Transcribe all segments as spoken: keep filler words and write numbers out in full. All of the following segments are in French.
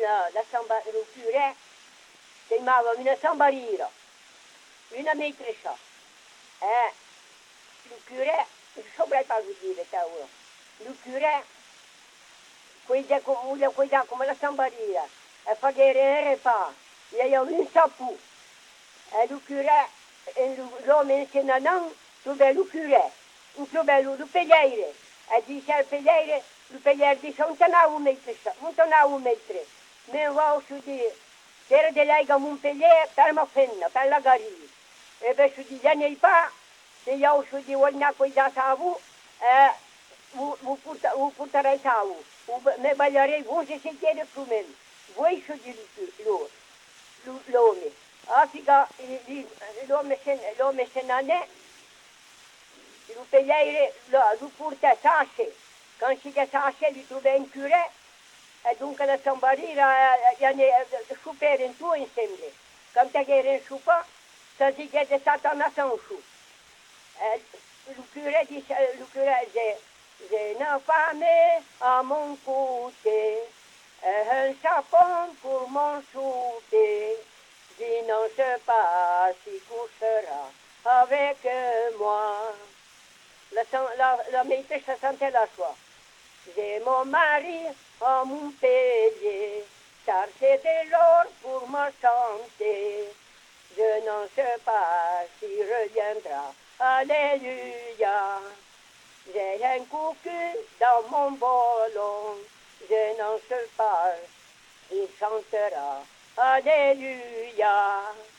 la, la samba, il curé chiamava una sambarira, una maîtressa. Eh, il curé, je ne saurais pas vous dire ça, ora. Il curé, cuida come, cuida come la sambarira, e fa guerriere pa, e io un sapù. E il curé, l'uomo insegna non, dove il curé, dove il pegliere, e dice al pegliere, il pegliere dice, non te ne ha un mettere, non te ne ha un mettere. Me va su di, c'era di lei come un pegliere per ma fenna, per la garì. E per su di, già nei pa, se io su di voglio cuidare a voi, e vi porterei a voi. Me baglierei, voi se sentite più meno. Voi su di loro, l'uomo. Africa, l'uomo se n'en è, il pegliere lo porta sache. Quand si che sache, lui trouve un curé, e dunque la sambarira è super in tuo insieme. Comme tu as un soupa, ça dit que c'est Satan sans chou. Le curé dit, le curé dit, j'ai une femme à mon côté, un sapin pour mon souper. Je ne sais pas si couchera avec moi. La, la, la maîtresse sentait la joie. J'ai mon mari à Montpellier, car c'est de l'or pour ma santé. Je ne sais pas s'il reviendra. Alléluia. J'ai un coucou dans mon ballon. Je ne sais pas s'il chantera. Alléluia.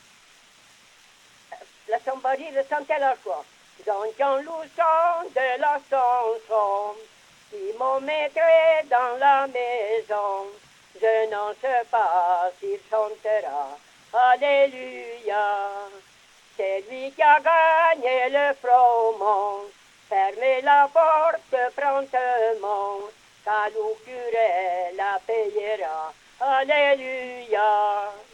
La sambarire sentait la joie. J'entends le son de la chanson qui m'ont mettrait dans la maison. Je n'en sais pas s'il chantera. Alléluia. C'est lui qui a gagné le froment. Fermez la porte promptement, car le curé la payera. Alléluia.